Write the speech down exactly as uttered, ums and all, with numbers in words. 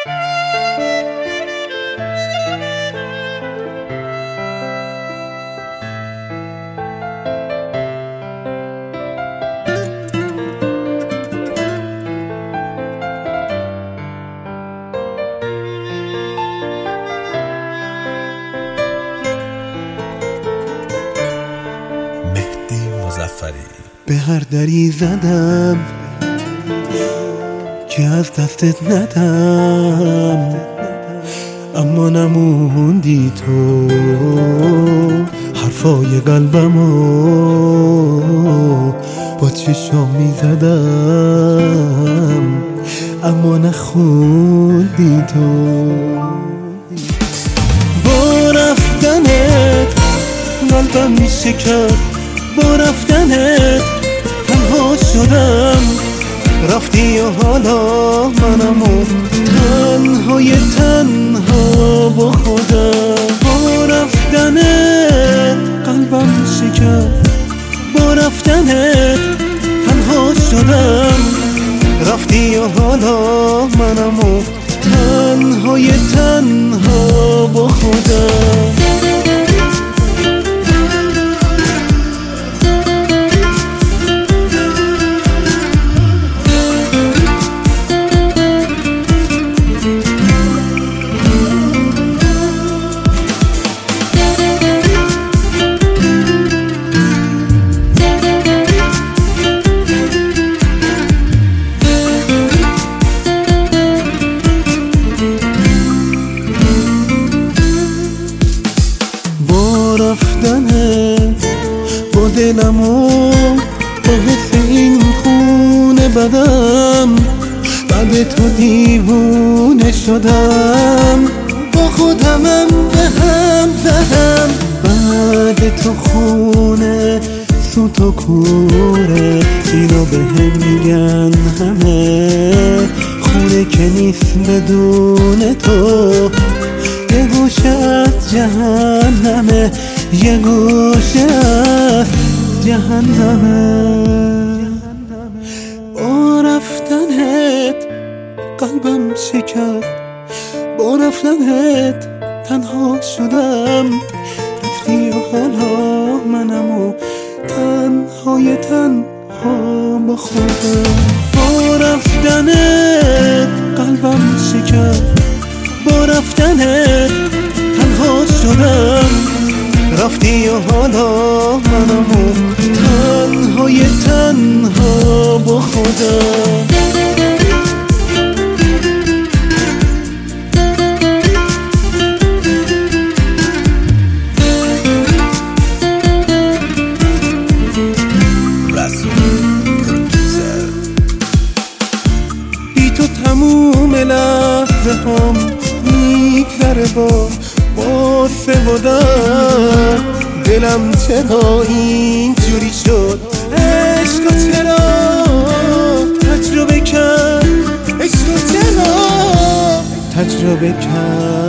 به هر دری زدم که از دستت ندم، اما نموندی تو. حرفای قلبمو با چشام میزدم، اما نخوندی تو. با رفتنت قلبم میشکست، با رفتنت تنها شدم. رفتی و حالا منم و تنهای تنها با خودم. با رفتنت قلبم شکست، با رفتنت تنها شدم. رفتی و حالا منم و تنهای تنها با خودم. رفتنت با دلم و با حس این خونه بدم، بعد تو دیوونه شدم. با خودمم به هم زدم، بعد تو خونه سوت و کوره. اینو به هم میگن همه خونه که نیست بدون تو. یه گوشه از جهنمه، یه گوشه از جهنمه. با رفتنت قلبم شکست، با رفتنت تنها شدم. رفتی و حالا منم و تنهای تنها با خودم. با رفتنت قلبم شکست، با رفتنت تنها شدم. رفتی و حالا منم و تنهای تنها با خودم. بی تو تموم لحظه هم میگذره با باسه و درد. دلم چرا اینجوری شد، عشقا چرا تجربه کرد، عشقا چرا تجربه کرد.